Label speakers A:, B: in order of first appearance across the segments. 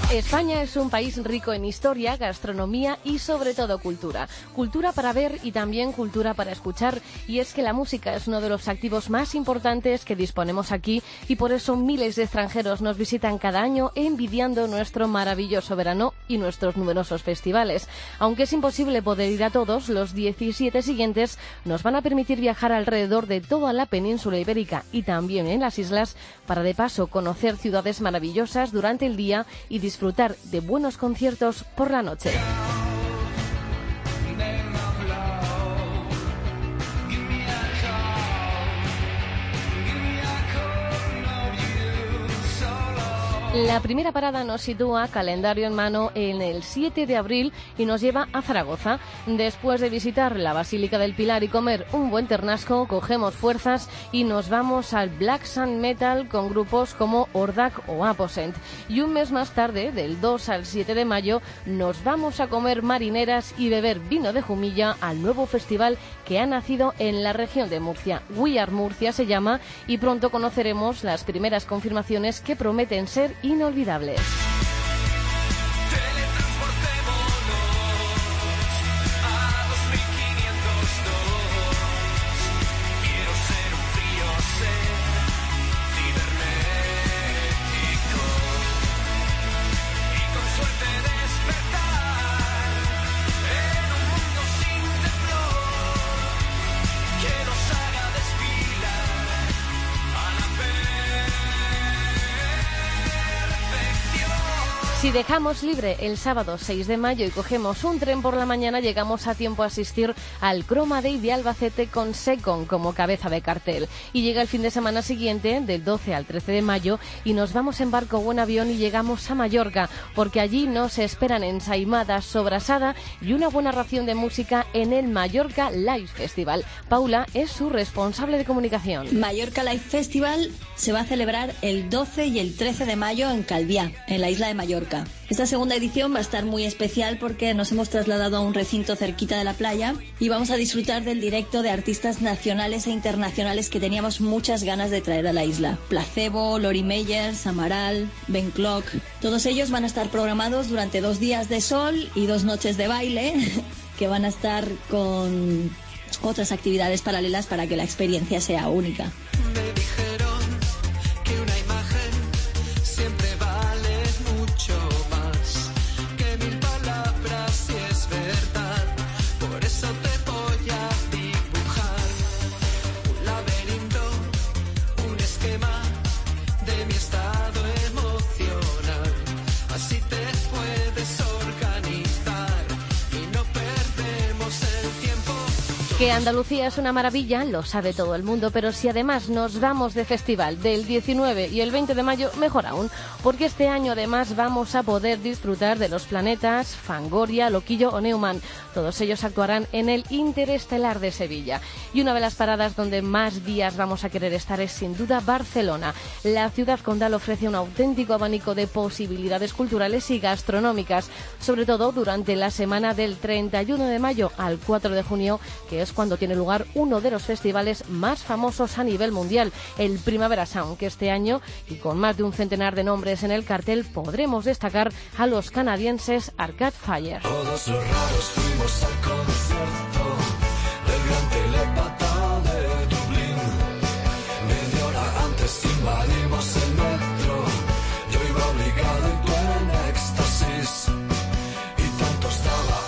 A: España es un país rico en historia, gastronomía y sobre todo cultura. Cultura para ver y también cultura para escuchar. Y es que la música es uno de los activos más importantes que disponemos aquí y por eso miles de extranjeros nos visitan cada año envidiando nuestro maravilloso verano y nuestros numerosos festivales. Aunque es imposible poder ir a todos, los 17 siguientes nos van a permitir viajar alrededor de toda la península ibérica y también en las islas para de paso conocer ciudades maravillosas durante el día y disfrutar de buenos conciertos por la noche. La primera parada nos sitúa, calendario en mano, en el 7 de abril y nos lleva a Zaragoza. Después de visitar la Basílica del Pilar y comer un buen ternasco, cogemos fuerzas y nos vamos al Black Sun Metal con grupos como Ordak o Aposent. Y un mes más tarde, del 2 al 7 de mayo, nos vamos a comer marineras y beber vino de Jumilla al nuevo festival que ha nacido en la región de Murcia. We Are Murcia se llama y pronto conoceremos las primeras confirmaciones que prometen ser inolvidables. Si dejamos libre el sábado 6 de mayo y cogemos un tren por la mañana, llegamos a tiempo a asistir al Chroma Day de Albacete con Secon como cabeza de cartel. Y llega el fin de semana siguiente, del 12 al 13 de mayo, y nos vamos en barco o en avión y llegamos a Mallorca, porque allí nos esperan ensaimadas, sobrasada y una buena ración de música en el Mallorca Live Festival. Paula es su responsable de comunicación.
B: Mallorca Live Festival se va a celebrar el 12 y el 13 de mayo en Calviá, en la isla de Mallorca. Esta segunda edición va a estar muy especial porque nos hemos trasladado a un recinto cerquita de la playa y vamos a disfrutar del directo de artistas nacionales e internacionales que teníamos muchas ganas de traer a la isla. Placebo, Lori Meyers, Amaral, Ben Clock. Todos ellos van a estar programados durante 2 días de sol y 2 noches de baile que van a estar con otras actividades paralelas para que la experiencia sea única.
A: Que Andalucía es una maravilla, lo sabe todo el mundo, pero si además nos vamos de festival del 19 y el 20 de mayo, mejor aún, porque este año además vamos a poder disfrutar de Los Planetas, Fangoria, Loquillo o Neumann. Todos ellos actuarán en el Interestelar de Sevilla. Y una de las paradas donde más días vamos a querer estar es sin duda Barcelona. La ciudad condal ofrece un auténtico abanico de posibilidades culturales y gastronómicas, sobre todo durante la semana del 31 de mayo al 4 de junio, que es cuando tiene lugar uno de los festivales más famosos a nivel mundial, el Primavera Sound, que este año, y con más de un centenar de nombres en el cartel, podremos destacar a los canadienses Arcade Fire.
C: Todos los raros fuimos al concierto del gran Telepata de Dublín. Media hora antes invadimos el metro. Yo iba obligado y tú en éxtasis. Y tanto estaba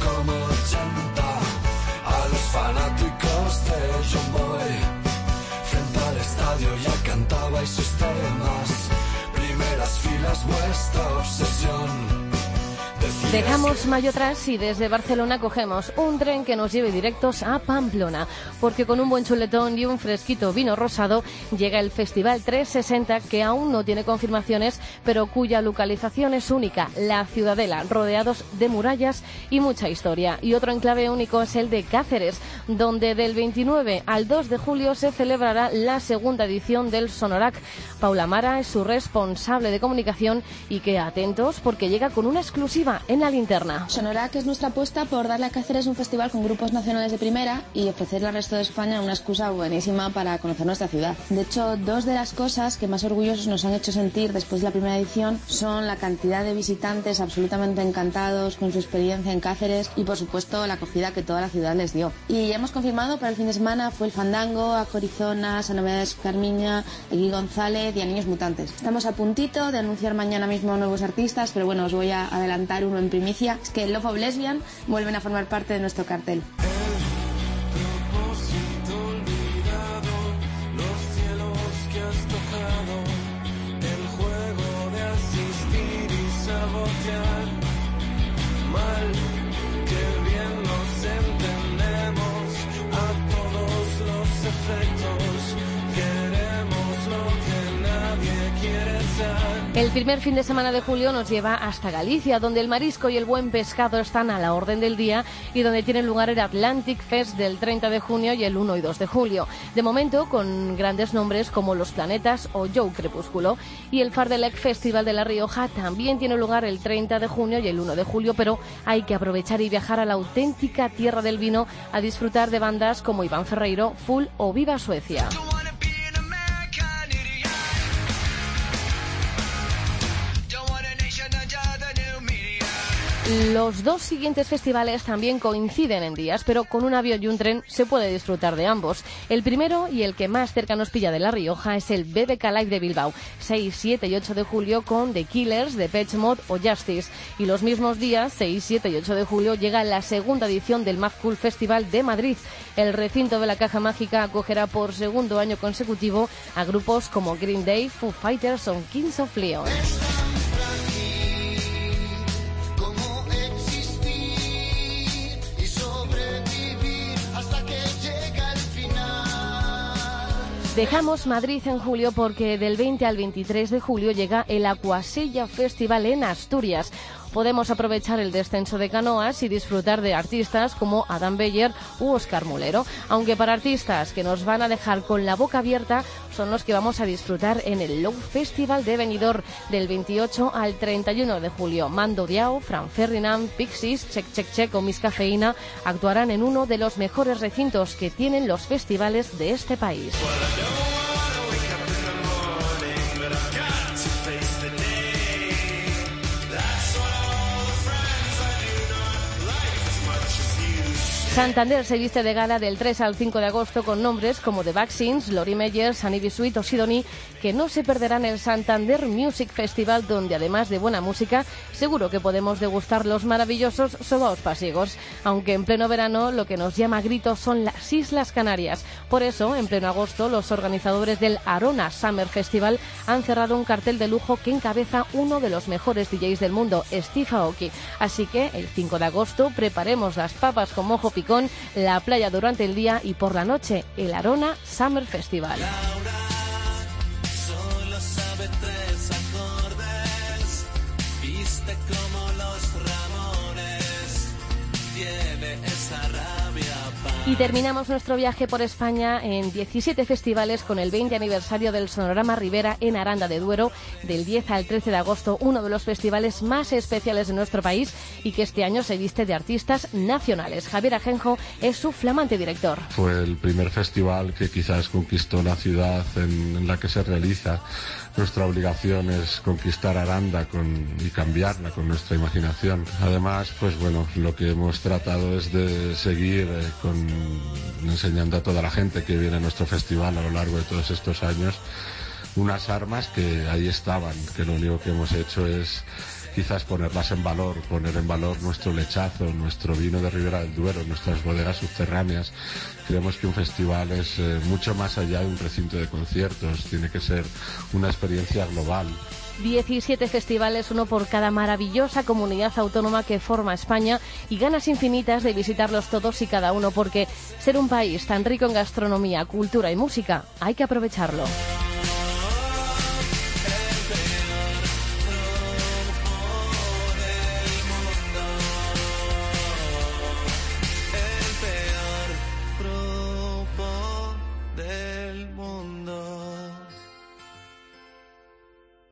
C: 8,80 a los fanáticos de John Boy. Frente al estadio ya cantabais sus temas. Primeras filas, vuestra obsesión.
A: Dejamos Mayo atrás y desde Barcelona cogemos un tren que nos lleve directos a Pamplona, porque con un buen chuletón y un fresquito vino rosado llega el Festival 360, que aún no tiene confirmaciones, pero cuya localización es única, la Ciudadela, rodeados de murallas y mucha historia. Y otro enclave único es el de Cáceres, donde del 29 al 2 de julio se celebrará la segunda edición del Sonorac. Paula Mara es su responsable de comunicación y que atentos porque llega con una exclusiva. Sonora en la linterna.
D: Sonora, que es nuestra apuesta por darle a Cáceres un festival con grupos nacionales de primera y ofrecerle al resto de España una excusa buenísima para conocer nuestra ciudad. De hecho, dos de las cosas que más orgullosos nos han hecho sentir después de la primera edición son la cantidad de visitantes absolutamente encantados con su experiencia en Cáceres y, por supuesto, la acogida que toda la ciudad les dio. Y ya hemos confirmado para el fin de semana fue el Fandango, a Corizona, San Novedades Carmiña, Egui González y a Niños Mutantes. Estamos a puntito de anunciar mañana mismo nuevos artistas, pero bueno, os voy a adelantar uno en primicia. Es que Love of Lesbian vuelven a formar parte de nuestro cartel.
A: El primer fin de semana de julio nos lleva hasta Galicia, donde el marisco y el buen pescado están a la orden del día y donde tiene lugar el Atlantic Fest del 30 de junio y el 1 y 2 de julio. De momento, con grandes nombres como Los Planetas o Joe Crepúsculo. Y el Fardelec Festival de La Rioja también tiene lugar el 30 de junio y el 1 de julio, pero hay que aprovechar y viajar a la auténtica tierra del vino a disfrutar de bandas como Iván Ferreiro, Full o Viva Suecia. Los dos siguientes festivales también coinciden en días, pero con un avión y un tren se puede disfrutar de ambos. El primero y el que más cerca nos pilla de La Rioja es el BBK Live de Bilbao, 6, 7 y 8 de julio con The Killers, Depeche Mode o Justice. Y los mismos días, 6, 7 y 8 de julio, llega la segunda edición del Mad Cool Festival de Madrid. El recinto de la Caja Mágica acogerá por segundo año consecutivo a grupos como Green Day, Foo Fighters o Kings of Leon. Dejamos Madrid en julio porque del 20 al 23 de julio llega el Aquasella Festival en Asturias. Podemos aprovechar el descenso de canoas y disfrutar de artistas como Adam Beyer u Óscar Mulero, aunque para artistas que nos van a dejar con la boca abierta son los que vamos a disfrutar en el Low Festival de Benidorm del 28 al 31 de julio. Mando Diao, Fran Ferdinand, Pixies, Check Check Check o Miss Cafeína actuarán en uno de los mejores recintos que tienen los festivales de este país. Santander se viste de gala del 3 al 5 de agosto con nombres como The Vaccines, Lori Meyers, Annie Bisuit o Sidonie, que no se perderán el Santander Music Festival, donde además de buena música, seguro que podemos degustar los maravillosos sobaos pasiegos. Aunque en pleno verano lo que nos llama a gritos son las Islas Canarias. Por eso, en pleno agosto, los organizadores del Arona Summer Festival han cerrado un cartel de lujo que encabeza uno de los mejores DJs del mundo, Steve Aoki. Así que, el 5 de agosto, preparemos las papas con mojo picón, la playa durante el día y por la noche el Arona Summer Festival.
C: Solo sabe 3 acordes, viste como los Ramones, tiene esa rabia.
A: Y terminamos nuestro viaje por España en 17 festivales con el 20 aniversario del Sonorama Ribera en Aranda de Duero, del 10 al 13 de agosto, uno de los festivales más especiales de nuestro país y que este año se viste de artistas nacionales. Javier Ajenjo es su flamante director.
E: Fue el primer festival que quizás conquistó la ciudad en la que se realiza. Nuestra obligación es conquistar Aranda y cambiarla con nuestra imaginación. Además, pues bueno, lo que hemos tratado es de seguir enseñando a toda la gente que viene a nuestro festival a lo largo de todos estos años unas armas que ahí estaban, que lo único que hemos hecho es quizás ponerlas en valor, poner en valor nuestro lechazo, nuestro vino de Ribera del Duero, nuestras bodegas subterráneas. Creemos que un festival es mucho más allá de un recinto de conciertos, tiene que ser una experiencia global.
A: 17 festivales, uno por cada maravillosa comunidad autónoma que forma España y ganas infinitas de visitarlos todos y cada uno porque ser un país tan rico en gastronomía, cultura y música hay que aprovecharlo.